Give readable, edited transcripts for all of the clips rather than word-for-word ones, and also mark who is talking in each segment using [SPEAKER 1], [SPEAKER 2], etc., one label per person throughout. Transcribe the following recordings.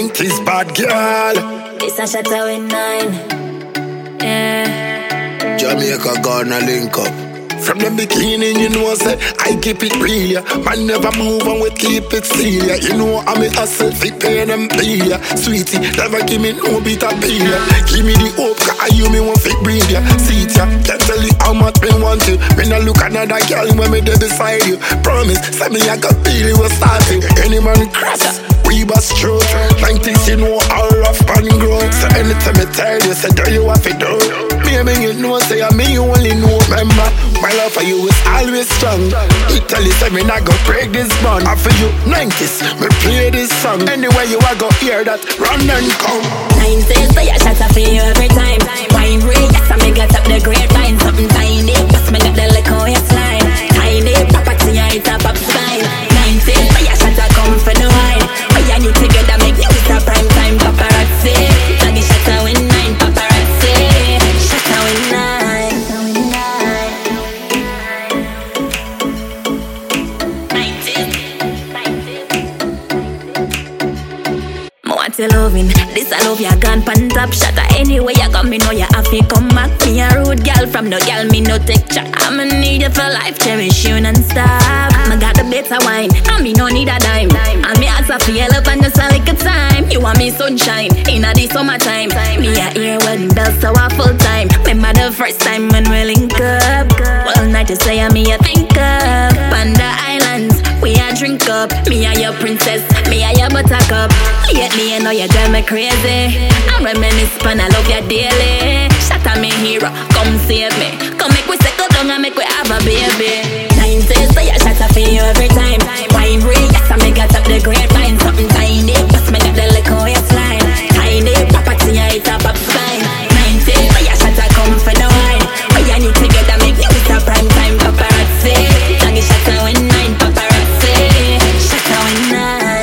[SPEAKER 1] 90s bad girl.
[SPEAKER 2] It's a shatter with 9. Yeah.
[SPEAKER 1] Jamaica gonna link up. From the beginning, you know, say I keep it real, yeah. Man never move and we keep it still, yeah. You know I'm a hustle, fi pay them bill, yeah. Sweetie, never give me no bit of pill, yeah. Give me the hope, cause you me want fi breathe, yeah. See it, yeah. Can't tell you how much me want you. Me not look another girl when me there beside you. Promise, say me I got feel it was starting. Any man cross, we bust through. 90s, you know all rough and growth. So anytime I tell you, say do you have to do. Me you know, say me you only know. Remember, my love for you is always strong. Italy say me not go break this bond. And for you, 90s, me play this song. Anywhere you are go hear that, run and come.
[SPEAKER 2] 90s, say I shot for you every time. Wine ring, yes I me got up the grapevine. Something tiny, plus me got the liquor waistline. Tiny, property, it's a pop sign. 90s, say I shot come for the wine. We are new together, make you with a prime time paparazzi. Taggy shot with 9 paparazzi. Shot with 9. Loving. This I love ya gone pan top shatter. Anyway you got me know you have to come back. Me a rude girl from no girl me no take chat. I'ma need you for life, cherish you non-stop. I got the better wine, and me no need a dime. And me as a feel up and just a little time. You want me sunshine, in a the summertime. Me a hear wedding bells so a full time. Remember the first time when we link up. All night you say me a think up. On the islands, we a drink up. Me a your princess, me a your buttercup. Lately you know you drive me crazy. I reminisce when I love you daily. Shut up me hero, come save me. Come make we settle down and make we have a baby. 90s, say I shut up for you every time. Wine ring, yes I me got up the grapevine. Something tiny, plus me got the liquor waistline. Tiny, property, it's a pop sign. 90s, say I shut up come for the wine. We are new together, make you with a prime time paparazzi. Taggy shut up with 9 paparazzi. Shut up with 9.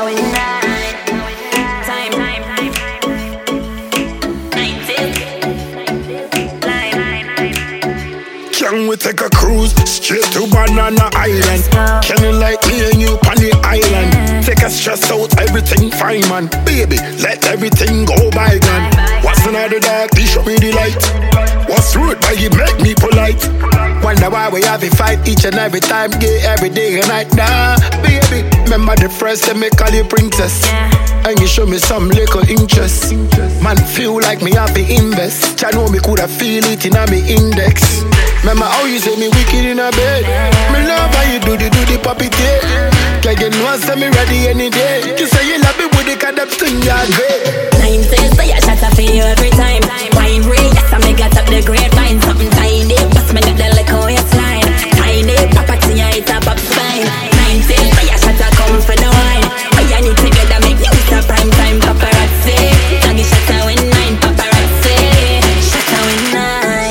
[SPEAKER 1] Can we take a cruise straight to Banana Island? Can you like me and you on the island? Take a stress out, everything fine, man. Baby, let everything go by, man. What's another dark? They show me the light. What's rude, but you make me polite. Wonder why we have a fight each and every time, gay every day and night. Nah, baby, remember the first time me call you princess. And you show me some little interest. Man, feel like me have to invest. I know me coulda feel it in a me index. Remember how you say me wicked in a bed. Me love how you do the puppy tail. Can you know say me ready any day. You say you love me with the kind of thing you're great.
[SPEAKER 2] 90s, say I shot for you every time. Wine ring, yes I me got up the grapevine. Something tiny, plus me got the liquor waistline. Tiny, property, it's a pop sign. 90s, say I shot come for the wine. We are new together, make you with a prime time paparazzi. Taggy shot with 9 paparazzi. Shot with 9.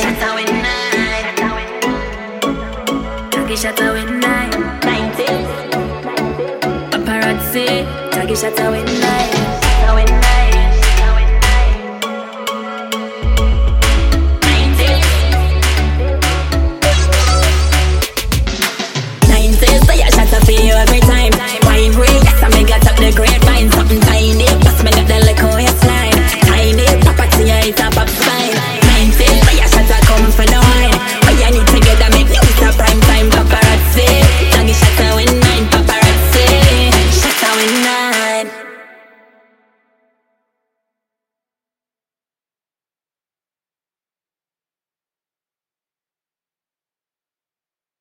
[SPEAKER 2] Shut up with 9. 90s paparazzi. Taggy shut up with 9.